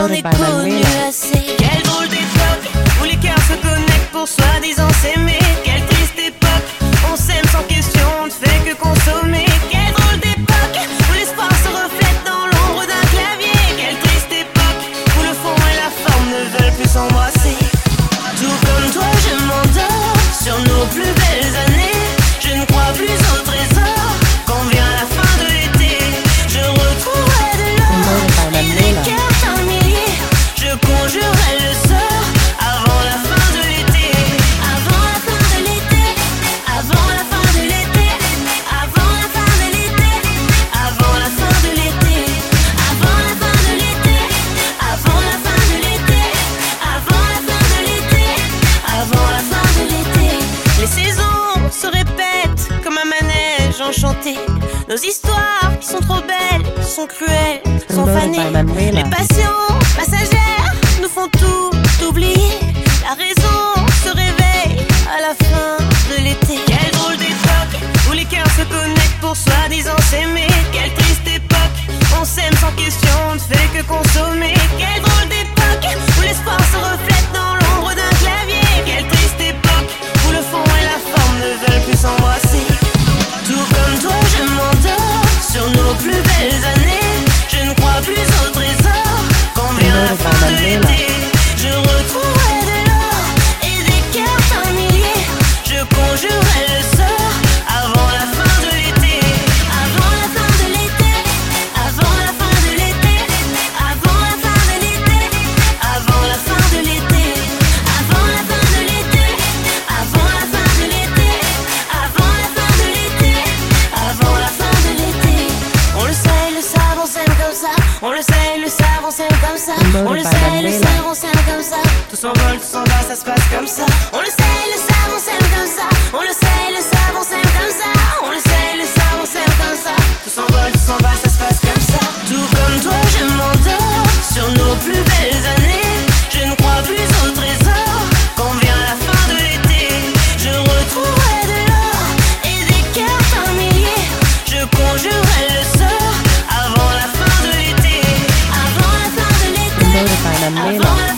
j'en ai connu assez. Quelle drôle d'époque où les cœurs se connectent pour soi-disant s'aimer. Quelle triste époque, on s'aime sans question, on ne fait que consommer. Quelle drôle d'époque où l'espoir se reflète dans l'ombre d'un clavier. Quelle triste époque où le fond et la forme ne veulent plus s'embrasser. Tout comme toi je m'endors sur nos plus belles années. Je ne crois plus au trésor quand vient la fin de l'été. Je retrouverai de l'or et des cœurs par milliers. Je conjurerai le sort avant la fin de l'été. Avant la fin de l'été. Avant la fin de l'été. Avant la fin de l'été. Avant la fin de l'été. Avant la fin de l'été. Avant la fin de l'été. Avant la fin de l'été. Avant la fin de l'été. Les saisons se répètent comme un manège enchanté. Nos histoires sont trop belles, sont cruelles, sont fanées. Les passions passagères nous font tout oublier. La raison se réveille à la fin de l'été. Quelle drôle d'époque où les cœurs se connectent pour soi-disant s'aimer. Quelle triste époque, on s'aime sans question, on ne fait que consommer. Quelle drôle d'époque où l'espoir se reflète dans l'ombre d'un clavier. Quelle triste époque où le fond et la forme ne veulent plus s'embrasser. Tout comme toi je m'endors sur nos plus belles années. Je ne crois plus au trésor quand vient la fin de l'été. Je retrouverai de l'or et des cœurs par milliers. Je conjurerai le sort avant la fin de l'été. Avant la fin de l'été. Avant la fin de l'été. Avant la fin de l'été. Avant la fin de l'été. Avant la fin de l'été. Avant la fin de l'été. Avant la fin de l'été. Avant la fin de l'été. On le sait, le savent, on s'aime comme ça. On le sait, le savent, on s'aime comme ça. On le sait, le savent, on s'aime comme ça. Tout s'envole, tout s'en va, ça se passe comme ça. On le sait, le savent, on s'aime comme ça. On le sait, le savent, on s'aime comme ça. On le sait, le savent, on s'aime comme ça. Tout s'envole, tout s'en va, ça se passe comme ça. Tout comme toi je m'endors sur nos plus belles années. Je ne crois plus au trésor quand vient la fin de l'été. Je retrouverai de l'or et des cœurs par milliers. Je conjurerai le sort avant la fin de l'été. Avant la fin de l'été. Avant la